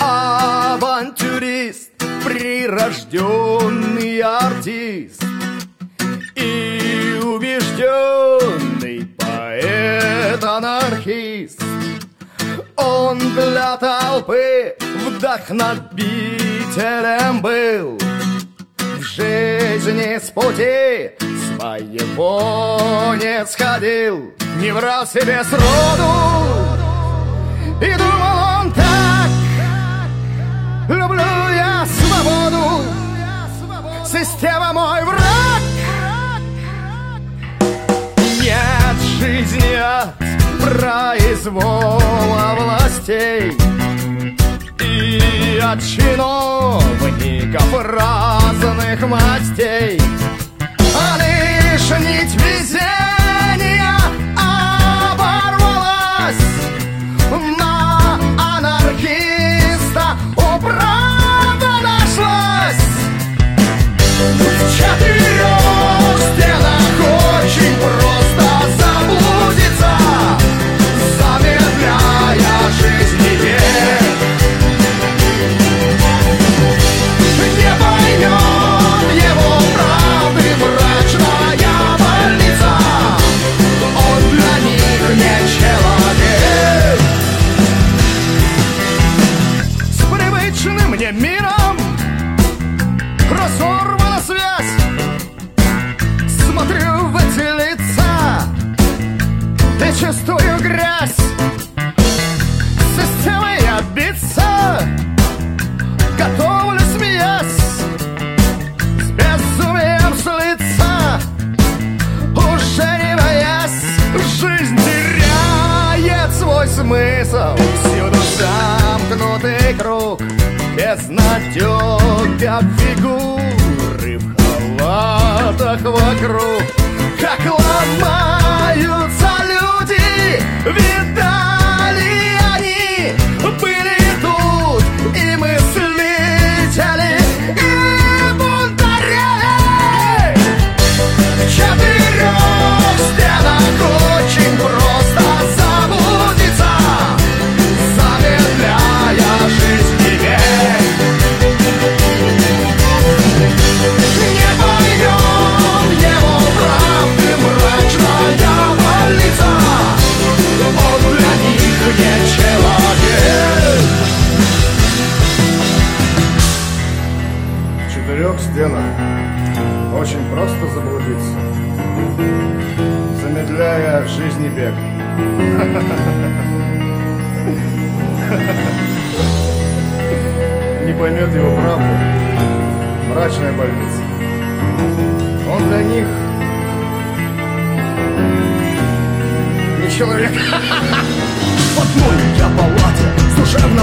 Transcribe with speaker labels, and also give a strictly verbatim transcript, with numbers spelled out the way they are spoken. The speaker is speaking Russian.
Speaker 1: Авантюрист, прирожденный артист и убежденный поэт-анархист. Он для толпы вдохновителем был, в жизни с пути своего не сходил, не врал себе сроду. И думал он так: люблю я свободу, система мой враг. Нет жизни от произвола властей и от чиновников разных мастей, а лишь нить везения оборвалась. На анархиста управа нашлась. В четырех стенах очень просто заблудиться, замедляя жизни век. Не поймет его правды мрачная больница, он для них не человек. С привычным мне миром разорвана связь. Смотрю в эти лица и чувствую грязь. С системой я биться готовлю, смеясь, с безумием слиться, уже не боясь. Жизнь теряет свой смысл, всюду замкнутый круг, безнадега фигуры в халатах вокруг. Как ломаются люди, видали они, были тут и мыслители, и бунтари. В четырех стенах очень просто заблудиться, замедляя жизнь век. Не поймем его правды мрачная больница, он для них не человек.
Speaker 2: В четырех стенах очень просто заблудиться, замедляя жизни бег. Не поймет его правду мрачная больница, он для них не человек.
Speaker 1: В одной я палате с душевно